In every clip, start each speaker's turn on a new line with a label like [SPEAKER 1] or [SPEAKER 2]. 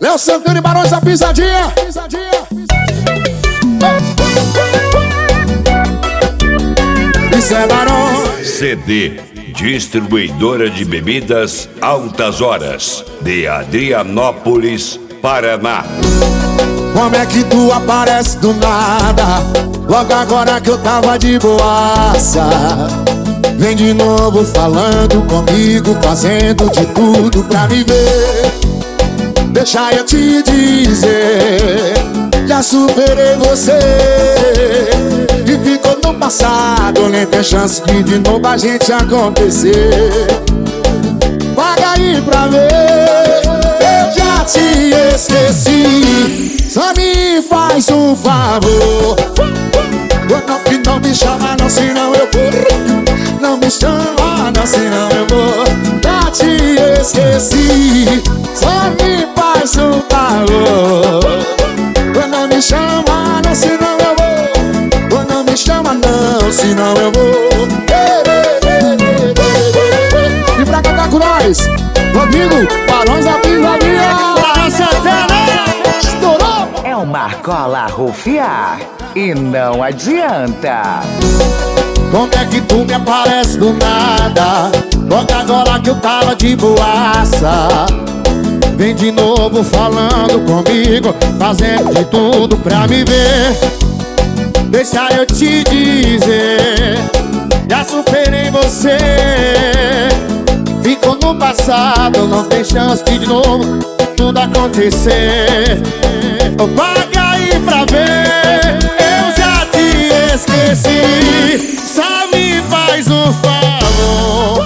[SPEAKER 1] É o Santana e Barões da Pisadinha. Isso é Barões.
[SPEAKER 2] CD Distribuidora de Bebidas Altas Horas, de Adrianópolis, Paraná.
[SPEAKER 1] Como é que tu aparece do nada? Logo agora que eu tava de boaça. Vem de novo falando comigo, fazendo de tudo pra me ver. Deixa eu te dizer, já superei você. E ficou no passado, nem tem chance de novo a gente acontecer. Paga aí pra ver, eu já te esqueci. Só me faz um favor, não me chama não, senão eu vou. Não me chama não, senão eu vou. Já te esqueci. Só me faz um favor, não me chama não, senão eu vou. Não me chama não, senão eu vou. E pra cantar com nós, Rodrigo, Barões da Pisadinha. Estourou!
[SPEAKER 3] É o Marcola Rufiar e não adianta.
[SPEAKER 1] Como é que tu me aparece do nada? Logo agora que eu tava de boaça. Vem de novo falando comigo, fazendo de tudo pra me ver. Deixa eu te dizer, já superei você. Ficou no passado, não tem chance de novo tudo acontecer. Paga aí pra ver, eu já te esqueci. Só me faz um favor,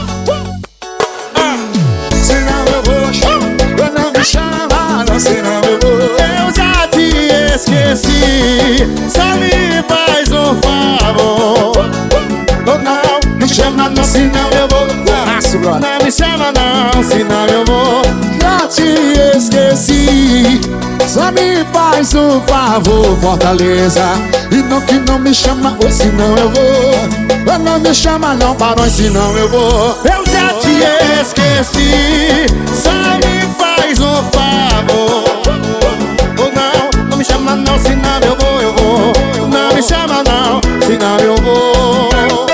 [SPEAKER 1] senão eu vou. Não me chama não, senão eu vou. Eu já te esqueci. Só me faz um favor, não me chama não, senão eu vou. Não me chama não, senão eu vou. Já te esqueci. Só me faz um favor, Fortaleza. E não que não me chama, ou senão eu vou. Não me chama não, Barões, senão eu vou. Eu já te esqueci. Só me faz um favor. Não me chama não, senão eu vou. Não me chama não, senão eu vou.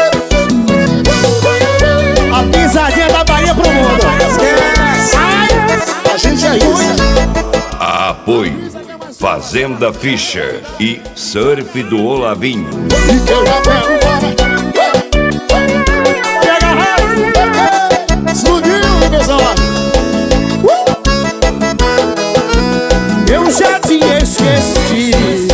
[SPEAKER 1] A pisadinha da Bahia pro mundo. Esquece. A gente é isso.
[SPEAKER 2] Apoio Fazenda Fischer e Surf do Olavinho.
[SPEAKER 1] E que eu já quero pega a rádio. Explodiu, pessoal. Eu já te esqueci.